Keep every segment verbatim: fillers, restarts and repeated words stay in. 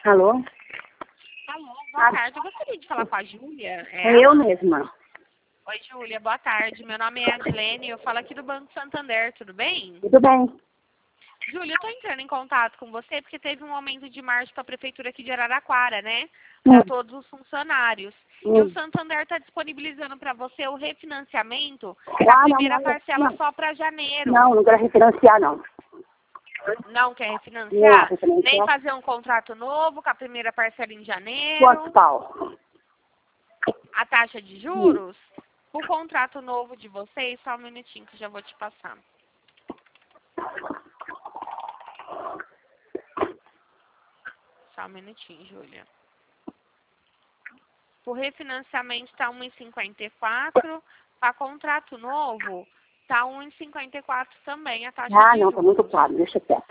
Alô? Alô, boa tarde. Eu gostaria de falar com a Júlia. É É eu ela? mesma. Oi, Júlia, boa tarde. Meu nome é Adilene, eu falo aqui do Banco Santander, tudo bem? Tudo bem? Júlia, eu estou entrando em contato com você porque teve um aumento de março para a Prefeitura aqui de Araraquara, né? Para Hum. todos os funcionários. Hum. E o Santander está disponibilizando para você o refinanciamento Ah, da não, primeira não, parcela não. só para janeiro. Não, não quero refinanciar, não. Não quer Não, refinanciar? refinanciar. Nem fazer um contrato novo com a primeira parcela em Quantos janeiro? pau? A taxa de juros? O contrato novo de vocês, só um minutinho que eu já vou te passar. Só um minutinho, Júlia. O refinanciamento está um vírgula cinquenta e quatro. Para contrato novo, está um vírgula cinquenta e quatro também a taxa Ah, de não, juros. tá muito caro, deixa quieto.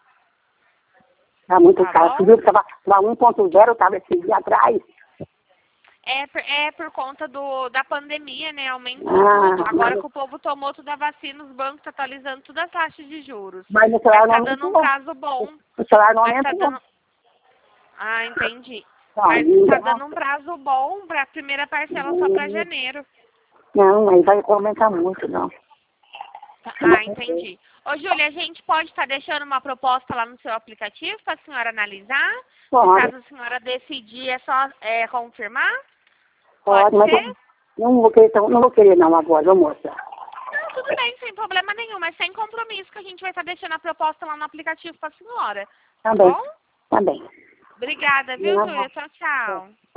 Tá muito Tá caro. bom? Você viu que tava, tava um ponto zero, tava esse dia atrás. É por, é por conta do, da pandemia, né? Aumentou Ah, tudo. Agora mas, que o povo tomou toda a vacina, os bancos estão atualizando todas as taxas de juros. mas o Mas celular não está dando um aumentou. prazo bom. O celular não Mas está aumentou. dando... Ah, entendi. Não, Mas está ainda dando um prazo bom para a primeira parcela só para não. janeiro. Não, aí vai aumentar muito, não. Ah, entendi. Ô, Júlia, a gente pode estar deixando uma proposta lá no seu aplicativo para a senhora analisar? Pode, Caso a senhora decidir, é só é, confirmar? pode, Pode mas ser? eu não vou querer, tão- não vou querer não agora, ô moça. Não, tudo bem, sem problema nenhum, mas sem compromisso que a gente vai estar deixando a proposta lá no aplicativo para a senhora. Tá Tá bem, bom? tá bem. Obrigada, viu, Não, Júlia? Tchau, tchau.